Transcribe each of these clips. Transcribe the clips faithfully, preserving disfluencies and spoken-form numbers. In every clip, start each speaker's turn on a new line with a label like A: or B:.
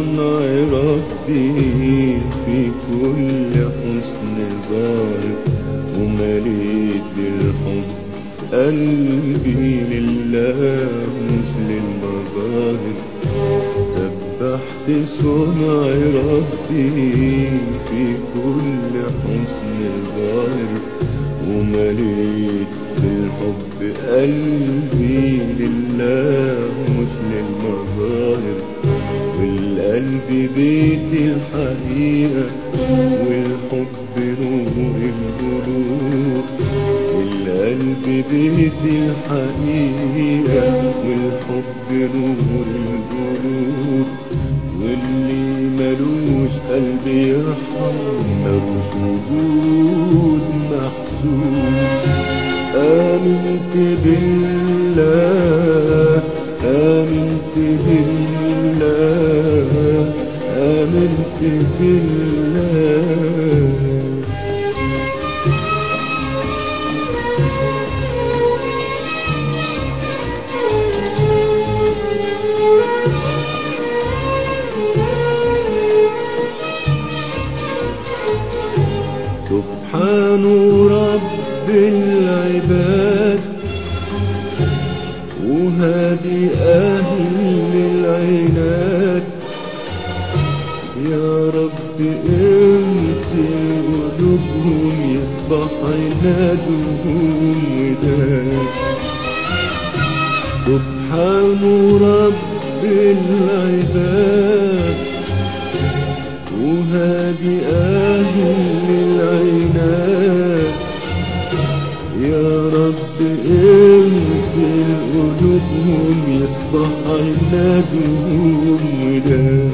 A: صنع ربي في كل حسن ظاهر، ومليت بالحب قلبي لله مش للمظاهر. سبحت صنع ربي في كل حسن ظاهر، ومليت بالحب قلبي لله مش للمظاهر. والقلب بيت الحقيقة والحب نور القلوب. والقلب بيت الحقيقة والحب نور القلوب. واللي ملوش قلب يرحم ملوش وجود محسوب. آمنت بالله آمنت بالله آمنت بالله. سبحان رب العباد وهادي أهل العناد. يا رب امسي قلوبهم يصبح عنادهم وداد. سبحان رب العباد وهادي أهل العناد. يا رب امسي قلوبهم يصبح عنادهم وداد.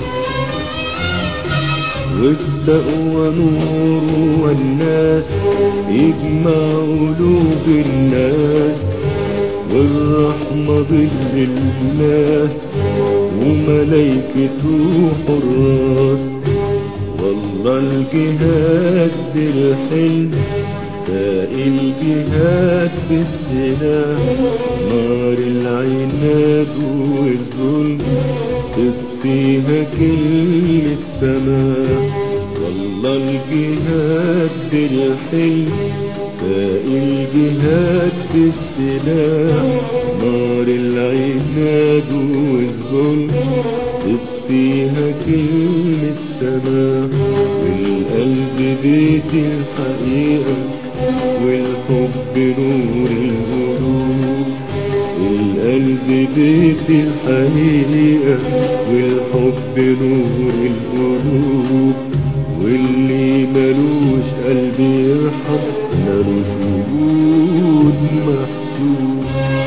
A: والتقوى نور والناس يجمع قلوب الناس. والرحمة ظل الله وملايكته حراس. والله الجهاد بالحلم باقي الجهاد بالسلاح. نار العناد والظلم تطفيها كلمة سماح. والله الجهاد بالحلم باقي الجهاد بالسلاح. نار العناد والظلم تطفيها كلمة سماح. والقلب بيت الحقيقة والحب نور القلوب. القلب بيت الحقيقة والحب نور القلوب. واللي ملوش قلب يرحم ملوش وجود محسوب.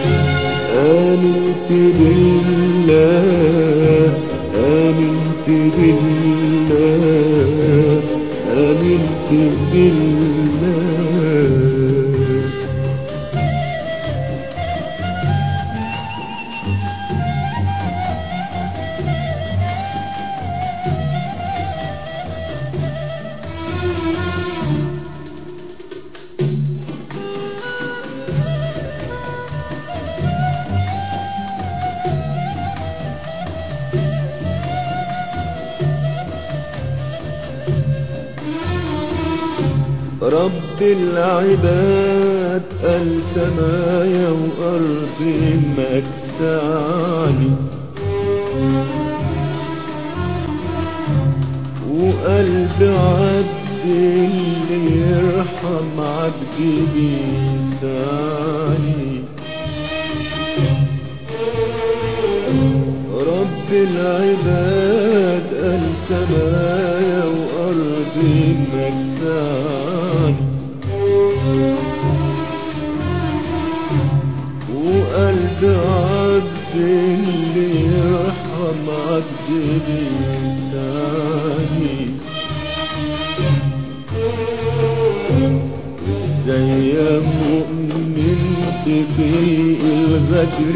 A: آمنت بالله آمنت بالله آمنت بالله. رب العباد قال سمايا وأرض مكسعني. وقلب عبد اللي يرحم عبد بيسعني. رب العباد قال سمايا وأرض مكسعني. وقلب عبد اللي يرحم عبد بيسعني. ازاي يا مؤمن تطيق الغدر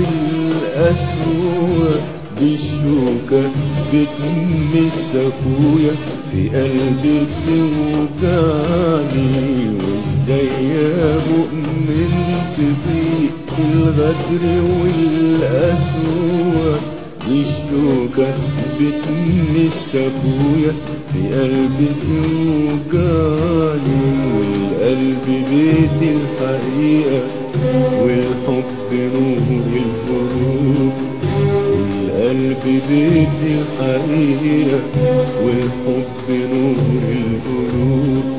A: والقسوة بالشوكة بتمس اخويا في قلبي توجعني. وازاي يا مؤمن تطيق الغدر والقسوة الشوكة بتمس أخويا في قلبي توجعني، والقلب بيت الحقيقة والحب نور القلوب، القلب بيت الحقيقة والحب نور القلوب.